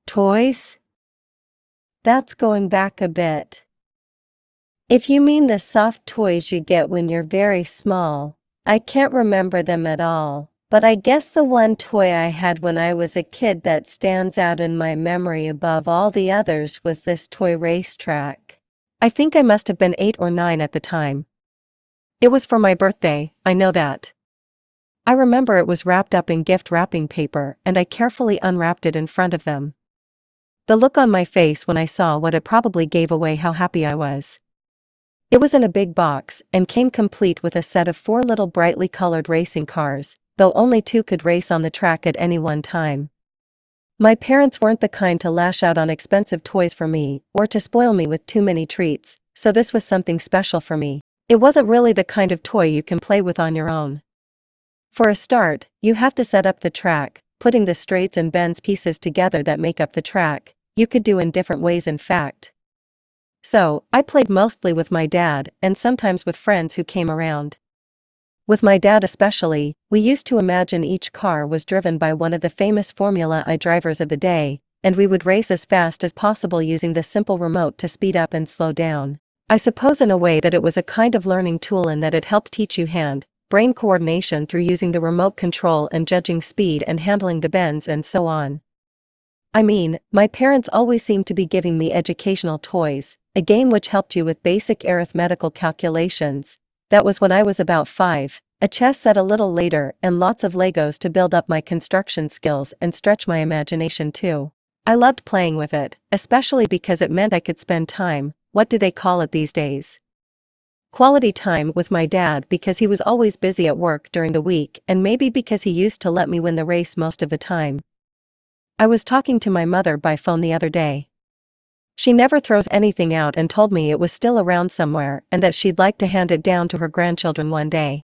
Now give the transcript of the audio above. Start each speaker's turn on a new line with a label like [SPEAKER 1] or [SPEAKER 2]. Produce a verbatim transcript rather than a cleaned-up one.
[SPEAKER 1] Toys? That's going back a bit. If you mean the soft toys you get when you're very small, I can't remember them at all, but I guess the one toy I had when I was a kid that stands out in my memory above all the others was this toy racetrack. I think I must have been eight or nine at the time. It was for my birthday, I know that. I remember it was wrapped up in gift wrapping paper and I carefully unwrapped it in front of them. The look on my face when I saw what it probably gave away how happy I was. It was in a big box and came complete with a set of four little brightly colored racing cars, though only two could race on the track at any one time. My parents weren't the kind to lash out on expensive toys for me or to spoil me with too many treats, so this was something special for me. It wasn't really the kind of toy you can play with on your own. For a start, you have to set up the track, putting the straights and bends pieces together that make up the track. You could do in different ways in fact. So, I played mostly with my dad and sometimes with friends who came around. With my dad especially, we used to imagine each car was driven by one of the famous Formula I drivers of the day, and we would race as fast as possible using the simple remote to speed up and slow down. I suppose in a way that it was a kind of learning tool in that it helped teach you hand, brain coordination through using the remote control and judging speed and handling the bends and so on. I mean, my parents always seemed to be giving me educational toys, a game which helped you with basic arithmetical calculations. That was when I was about five, a chess set a little later and lots of Legos to build up my construction skills and stretch my imagination too. I loved playing with it, especially because it meant I could spend time, what do they call it these days? Quality time with my dad because he was always busy at work during the week and maybe because he used to let me win the race most of the time. I was talking to my mother by phone the other day. She never throws anything out and told me it was still around somewhere and that she'd like to hand it down to her grandchildren one day.